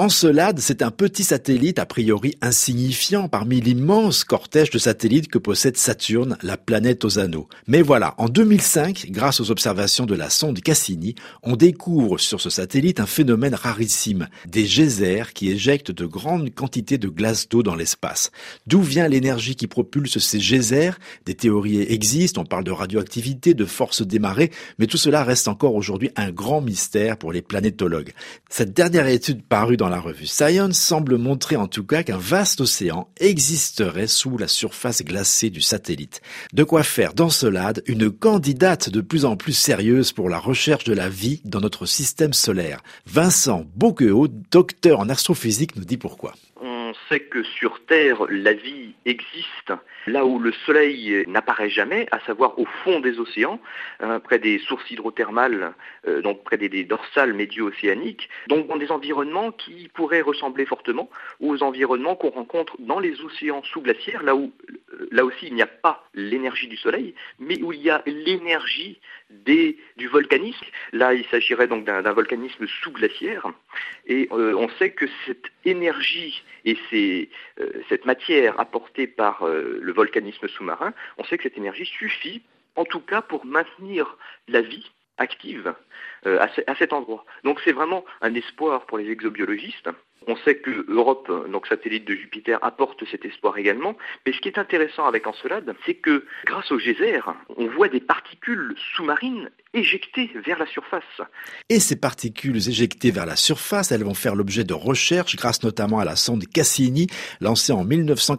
Encelade, c'est un petit satellite a priori insignifiant parmi l'immense cortège de satellites que possède Saturne, la planète aux anneaux. Mais voilà, en 2005, grâce aux observations de la sonde Cassini, on découvre sur ce satellite un phénomène rarissime, des geysers qui éjectent de grandes quantités de glace d'eau dans l'espace. D'où vient l'énergie qui propulse ces geysers? Des théories existent, on parle de radioactivité, de force des marées, mais tout cela reste encore aujourd'hui un grand mystère pour les planétologues. Cette dernière étude parue dans la revue Science semble montrer en tout cas qu'un vaste océan existerait sous la surface glacée du satellite. De quoi faire d'Encelade une candidate de plus en plus sérieuse pour la recherche de la vie dans notre système solaire. Vincent Boquehaut, docteur en astrophysique, nous dit pourquoi. On sait que sur Terre, la vie existe là où le Soleil n'apparaît jamais, à savoir au fond des océans, près des sources hydrothermales, donc près des dorsales médio-océaniques, donc dans des environnements qui pourraient ressembler fortement aux environnements qu'on rencontre dans les océans sous-glaciaires, là aussi il n'y a pas l'énergie du Soleil, mais où il y a l'énergie du volcanisme. Là, il s'agirait donc d'un volcanisme sous-glaciaire. Et on sait que cette énergie et cette matière apportée par le volcanisme sous-marin, on sait que cette énergie suffit, en tout cas, pour maintenir la vie active à cet endroit. Donc c'est vraiment un espoir pour les exobiologistes. On sait que Europe, donc satellite de Jupiter, apporte cet espoir également. Mais ce qui est intéressant avec Encelade, c'est que grâce aux geysers, on voit des particules sous-marines éjectées vers la surface. Et ces particules éjectées vers la surface, elles vont faire l'objet de recherches grâce notamment à la sonde Cassini, lancée en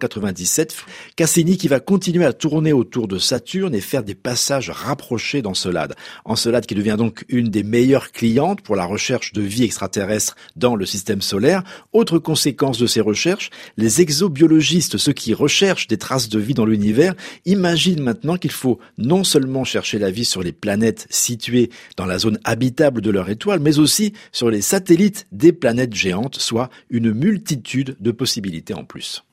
1997. Cassini qui va continuer à tourner autour de Saturne et faire des passages rapprochés d'Encelade. Encelade qui devient donc une des meilleures clientes pour la recherche de vie extraterrestre dans le système solaire. Autre conséquence de ces recherches, les exobiologistes, ceux qui recherchent des traces de vie dans l'univers, imaginent maintenant qu'il faut non seulement chercher la vie sur les planètes situées dans la zone habitable de leur étoile, mais aussi sur les satellites des planètes géantes, soit une multitude de possibilités en plus.